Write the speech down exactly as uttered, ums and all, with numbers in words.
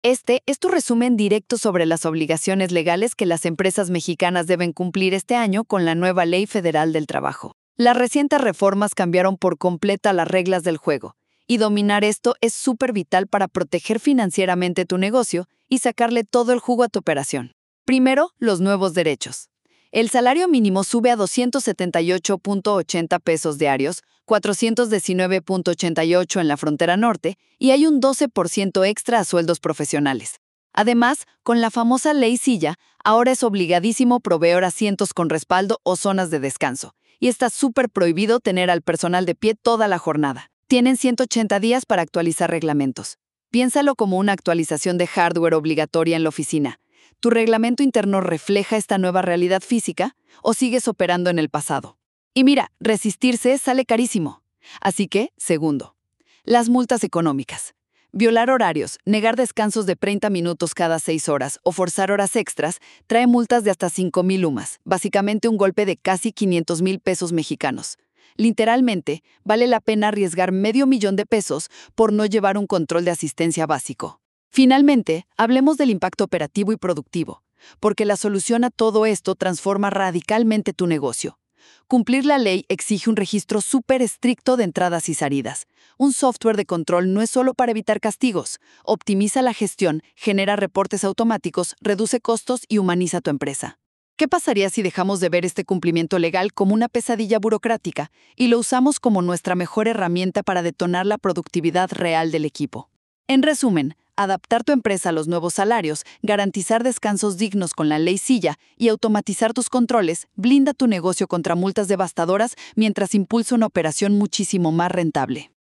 Este es tu resumen directo sobre las obligaciones legales que las empresas mexicanas deben cumplir este año con la nueva Ley Federal del Trabajo. Las recientes reformas cambiaron por completo las reglas del juego, y dominar esto es súper vital para proteger financieramente tu negocio y sacarle todo el jugo a tu operación. Primero, los nuevos derechos. El salario mínimo sube a doscientos setenta y ocho punto ochenta pesos diarios, cuatrocientos diecinueve punto ochenta y ocho en la frontera norte, y hay un doce por ciento extra a sueldos profesionales. Además, con la famosa Ley Silla, ahora es obligadísimo proveer asientos con respaldo o zonas de descanso, y está súper prohibido tener al personal de pie toda la jornada. Tienen ciento ochenta días para actualizar reglamentos. Piénsalo como una actualización de hardware obligatoria en la oficina. ¿Tu reglamento interno refleja esta nueva realidad física o sigues operando en el pasado? Y mira, resistirse sale carísimo. Así que, segundo, las multas económicas. Violar horarios, negar descansos de treinta minutos cada seis horas o forzar horas extras trae multas de hasta cinco mil UMAS, básicamente un golpe de casi quinientos mil pesos mexicanos. Literalmente, vale la pena arriesgar medio millón de pesos por no llevar un control de asistencia básico. Finalmente, hablemos del impacto operativo y productivo, porque la solución a todo esto transforma radicalmente tu negocio. Cumplir la ley exige un registro súper estricto de entradas y salidas. Un software de control no es solo para evitar castigos, optimiza la gestión, genera reportes automáticos, reduce costos y humaniza tu empresa. ¿Qué pasaría si dejamos de ver este cumplimiento legal como una pesadilla burocrática y lo usamos como nuestra mejor herramienta para detonar la productividad real del equipo? En resumen, adaptar tu empresa a los nuevos salarios, garantizar descansos dignos con la Ley Silla y automatizar tus controles blinda tu negocio contra multas devastadoras mientras impulsa una operación muchísimo más rentable.